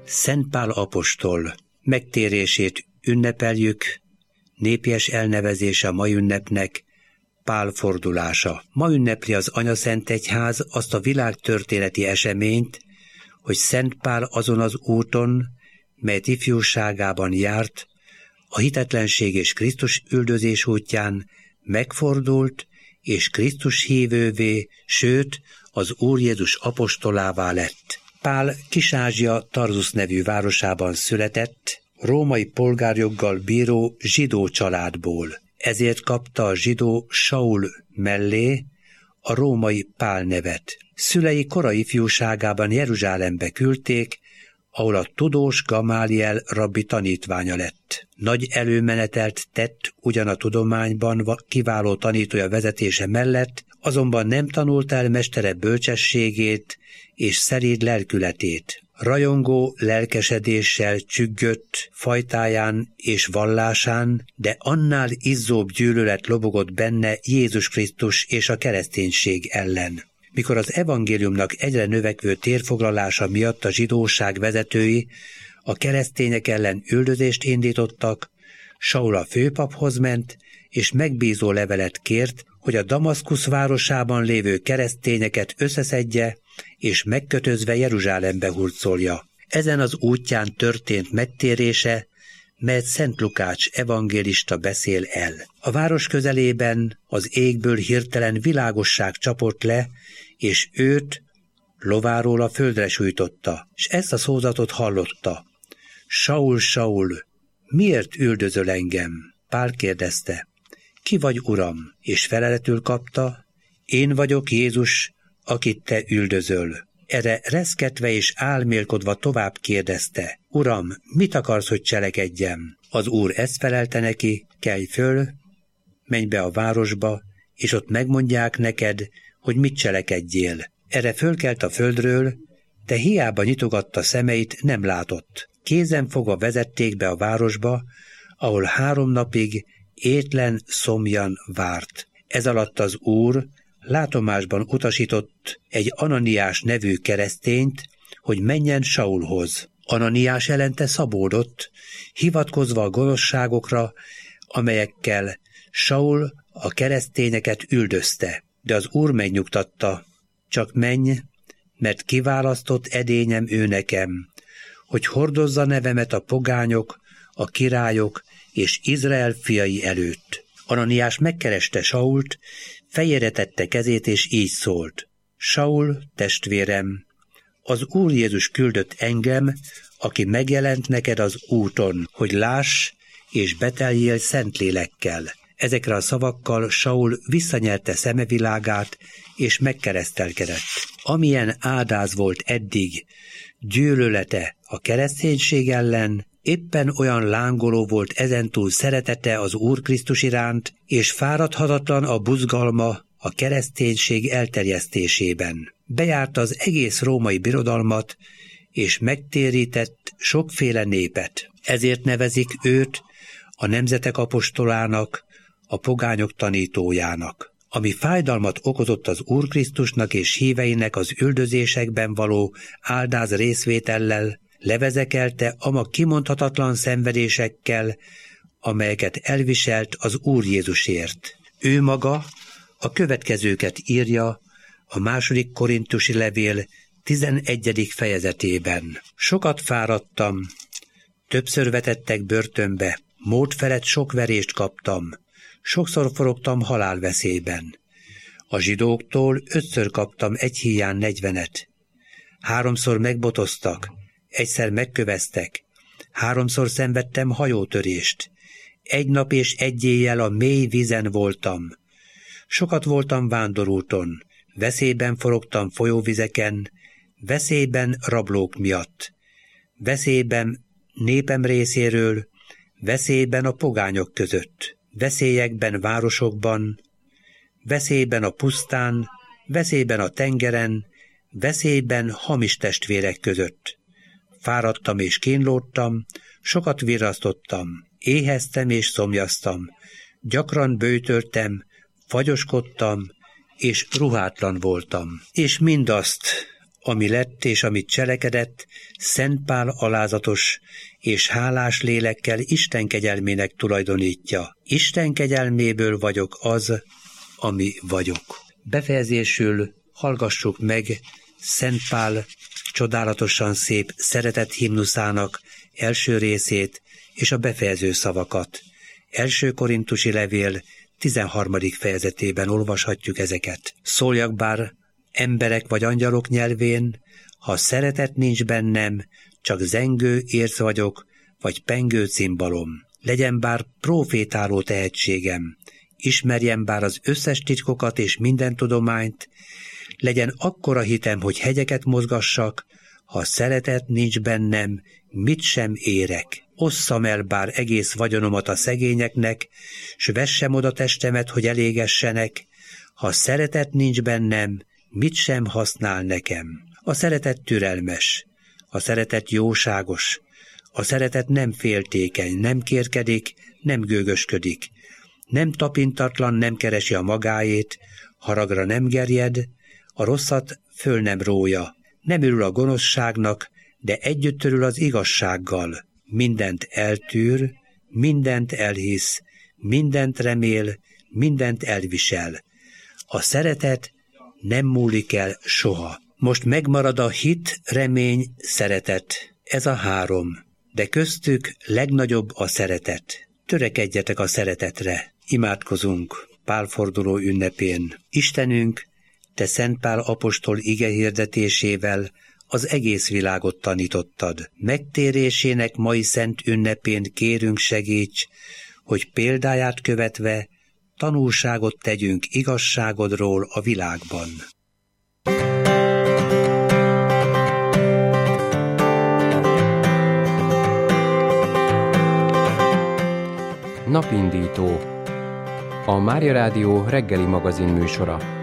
Szent Pál apostol megtérését ünnepeljük, népies elnevezése a mai ünnepnek Pál fordulása. Ma ünnepli az Anyaszentegyház azt a világtörténeti eseményt, hogy Szent Pál azon az úton, melyet ifjúságában járt, a hitetlenség és Krisztus üldözés útján megfordult, és Krisztus hívővé, sőt, az Úr Jézus apostolává lett. Pál Kis-Ázsia Tarzus nevű városában született, római polgárjoggal bíró zsidó családból. Ezért kapta a zsidó Saul mellé a római Pál nevet. Szülei korai ifjúságában Jeruzsálembe küldték, ahol a tudós Gamáliel rabbi tanítványa lett. Nagy előmenetelt tett ugyan a tudományban kiváló tanítója vezetése mellett, azonban nem tanult el mestere bölcsességét és szeréd lelkületét. Rajongó lelkesedéssel csüggött fajtáján és vallásán, de annál izzóbb gyűlölet lobogott benne Jézus Krisztus és a kereszténység ellen. Mikor az evangéliumnak egyre növekvő térfoglalása miatt a zsidóság vezetői a keresztények ellen üldözést indítottak, Saul a főpaphoz ment, és megbízó levelet kért, hogy a Damaszkusz városában lévő keresztényeket összeszedje, és megkötözve Jeruzsálembe hurcolja. Ezen az útján történt megtérése, melyet Szent Lukács evangélista beszél el. A város közelében az égből hirtelen világosság csapott le, és őt lováról a földre sújtotta, és ezt a szózatot hallotta. Saul, Saul, miért üldözöl engem? Pál kérdezte. Ki vagy, Uram? És feleletül kapta, én vagyok Jézus, akit te üldözöl. Erre reszketve és álmélkodva tovább kérdezte, Uram, mit akarsz, hogy cselekedjem? Az Úr ezt felelte neki, kelj föl, menj be a városba, és ott megmondják neked, hogy mit cselekedjél. Erre fölkelt a földről, de hiába nyitogatta szemeit, nem látott. Kézen fogva vezették be a városba, ahol 3 napig étlen, szomjan várt. Ez alatt az Úr látomásban utasított egy Ananiás nevű keresztényt, hogy menjen Saulhoz. Ananiás elente szabódott, hivatkozva a gonoszságokra, amelyekkel Saul a keresztényeket üldözte. De az Úr megnyugtatta, csak menj, mert kiválasztott edényem ő nekem, hogy hordozza nevemet a pogányok, a királyok és Izrael fiai előtt. Ananiás megkereste Sault, fejére tette kezét, és így szólt. Saul, testvérem, az Úr Jézus küldött engem, aki megjelent neked az úton, hogy láss és beteljél Szentlélekkel. Ezekre a szavakkal Saul visszanyerte szemevilágát, és megkeresztelkedett. Amilyen áldáz volt eddig gyűlölete a kereszténység ellen, éppen olyan lángoló volt ezentúl szeretete az Úr Krisztus iránt, és fáradhatatlan a buzgalma a kereszténység elterjesztésében. Bejárta az egész római birodalmat, és megtérített sokféle népet. Ezért nevezik őt a nemzetek apostolának, a pogányok tanítójának. Ami fájdalmat okozott az Úr Krisztusnak és híveinek az üldözésekben való áldáz részvétellel, levezekelte ama kimondhatatlan szenvedésekkel, amelyeket elviselt az Úr Jézusért. Ő maga a következőket írja a 2. Korintusi levél 11. fejezetében. Sokat fáradtam, többször vetettek börtönbe, mód felett sok verést kaptam, sokszor forogtam halálveszélyben. A zsidóktól 5-ször kaptam egy híján 40-et. 3-szor megbotoztak, egyszer megköveztek, 3-szor szenvedtem hajótörést. 1 nap és 1 éjjel a mély vízen voltam. Sokat voltam vándorúton, veszélyben forogtam folyóvizeken, veszélyben rablók miatt, veszélyben népem részéről, veszélyben a pogányok között, veszélyekben városokban, veszélyben a pusztán, veszélyben a tengeren, veszélyben hamis testvérek között. Fáradtam és kínlódtam, sokat virrasztottam, éheztem és szomjaztam, gyakran böjtöltem, fagyoskodtam, és ruhátlan voltam. És mindazt ami lett és amit cselekedett, Szent Pál alázatos és hálás lélekkel Isten kegyelmének tulajdonítja. Isten kegyelméből vagyok az, ami vagyok. Befejezésül hallgassuk meg Szent Pál csodálatosan szép szeretett himnuszának első részét és a befejező szavakat. 1. Korintusi levél 13. fejezetében olvashatjuk ezeket. Szóljak bár emberek vagy angyalok nyelvén, ha szeretet nincs bennem, csak zengő érc vagyok, vagy pengő cimbalom. Legyen bár profétáló tehetségem, ismerjem bár az összes titkokat és minden tudományt, legyen akkora hitem, hogy hegyeket mozgassak, ha szeretet nincs bennem, mit sem érek. Osszam el bár egész vagyonomat a szegényeknek, s vessem oda testemet, hogy elégessenek, ha szeretet nincs bennem, mit sem használ nekem. A szeretet türelmes, a szeretet jóságos, a szeretet nem féltékeny, nem kérkedik, nem gőgösködik, nem tapintatlan, nem keresi a magáét, haragra nem gerjed, a rosszat föl nem rója, nem örül a gonoszságnak, de együtt törül az igazsággal, mindent eltűr, mindent elhisz, mindent remél, mindent elvisel. A szeretet nem múlik el soha. Most megmarad a hit, remény, szeretet. Ez a 3, de köztük legnagyobb a szeretet. Törekedjetek a szeretetre. Imádkozunk pálforduló ünnepén. Istenünk, te Szent Pál apostol igehirdetésével az egész világot tanítottad. Megtérésének mai szent ünnepén kérünk segíts, hogy példáját követve tanúságot tegyünk igazságodról a világban. Napindító. A Mária Rádió reggeli magazin műsora.